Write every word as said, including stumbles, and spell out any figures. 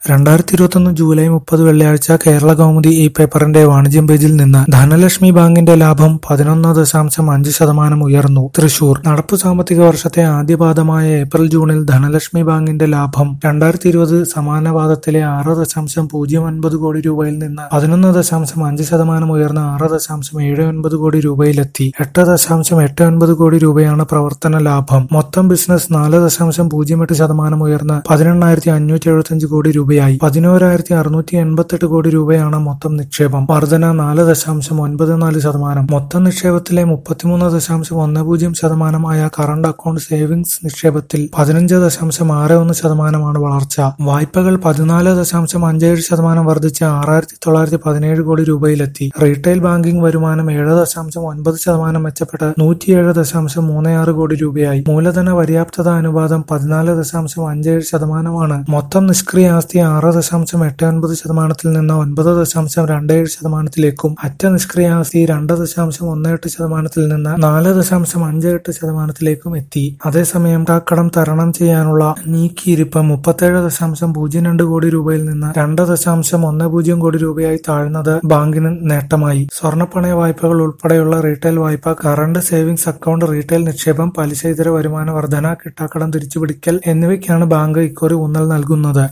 രണ്ടായിരത്തി ഇരുപത്തൊന്ന് ജൂലൈ മുപ്പത് വെള്ളിയാഴ്ച കേരള കൗമുദി ഈ പേപ്പറിന്റെ വാണിജ്യം പേജിൽ നിന്ന് ധനലക്ഷ്മി ബാങ്കിന്റെ ലാഭം പതിനൊന്ന് ദശാംശം അഞ്ച് ശതമാനം ഉയർന്നു. തൃശൂർ. നടപ്പു സാമ്പത്തിക വർഷത്തെ ആദ്യപാദമായ ഏപ്രിൽ ജൂണിൽ ധനലക്ഷ്മി ബാങ്കിന്റെ ലാഭം രണ്ടായിരത്തി ഇരുപത് സമാന പാദത്തിലെ ആറ് ദശാംശം പൂജ്യം ഒൻപത് കോടി രൂപയിൽ നിന്ന് പതിനൊന്ന് ദശാംശം അഞ്ച് ശതമാനം ഉയർന്ന് ആറ് ദശാംശം ഏഴ് ഒൻപത് കോടി രൂപയിലെത്തി. എട്ട് ദശാംശം എട്ട് ഒൻപത് കോടി രൂപയാണ് പ്രവർത്തന ലാഭം. മൊത്തം ബിസിനസ് നാല് ദശാംശം പൂജ്യം എട്ട് ശതമാനം ഉയർന്ന് പതിനെണ്ണായിരത്തി അഞ്ഞൂറ്റി എഴുപത്തിയഞ്ച് കോടി രൂപ പതിനോരായിരത്തി അറുന്നൂറ്റി എൺപത്തെട്ട് കോടി രൂപയാണ് മൊത്തം നിക്ഷേപം. വർധന നാല് ദശാംശം ഒൻപത് നാല് ശതമാനം. മൊത്തം നിക്ഷേപത്തിലെ മുപ്പത്തിമൂന്ന് ദശാംശം ഒന്ന് പൂജ്യം ശതമാനമായ കറണ്ട് അക്കൗണ്ട് സേവിങ്സ് നിക്ഷേപത്തിൽ പതിനഞ്ച് ദശാംശം ആറ് ഒന്ന് ശതമാനമാണ് വളർച്ച. വായ്പകൾ പതിനാല് ദശാംശം അഞ്ചേഴ് ശതമാനം വർദ്ധിച്ച് ആറായിരത്തി തൊള്ളായിരത്തി പതിനേഴ് കോടി രൂപയിലെത്തി. റീറ്റെയിൽ ബാങ്കിംഗ് വരുമാനം ഏഴ് ദശാംശം ഒൻപത് ശതമാനം മെച്ചപ്പെട്ട് നൂറ്റിയേഴ് ദശാംശം മൂന്ന് ആറ് കോടി രൂപയായി. മൂലധന പര്യാപ്തത അനുപാതം പതിനാല് ദശാംശം അഞ്ചേഴ് ശതമാനമാണ്. മൊത്തം നിഷ്ക്രിയ ആസ്തി ആറ് ദശാംശം എട്ട് ഒൻപത് ശതമാനത്തിൽ നിന്ന് ഒൻപത് ദശാംശം രണ്ട് ഏഴ് ശതമാനത്തിലേക്കും അറ്റ നിഷ്ക്രിയ ആസ്തി രണ്ട് ദശാംശം ഒന്ന് എട്ട് ശതമാനത്തിൽ നിന്ന് നാല് ദശാംശം അഞ്ച് എട്ട് ശതമാനത്തിലേക്കും എത്തി. അതേസമയം കടം തരണം ചെയ്യാനുള്ള നീക്കിയിരിപ്പ് മുപ്പത്തേഴ് ദശാംശം പൂജ്യം രണ്ട് കോടി രൂപയിൽ നിന്ന് രണ്ട് ദശാംശം ഒന്ന് പൂജ്യം കോടി രൂപയായി താഴ്ന്നത് ബാങ്കിന് നേട്ടമായി. സ്വർണ്ണപ്പണയ വായ്പകൾ ഉൾപ്പെടെയുള്ള റീറ്റെയിൽ വായ്പ, കറണ്ട് സേവിങ്സ് അക്കൗണ്ട്, റീറ്റെയിൽ നിക്ഷേപം, പലിശ ഇതര വരുമാന വർധന, കിട്ടാക്കടം തിരിച്ചുപിടിക്കൽ എന്നിവയ്ക്കാണ് ബാങ്ക് ഇക്കുറി ഊന്നൽ നൽകുന്നത്.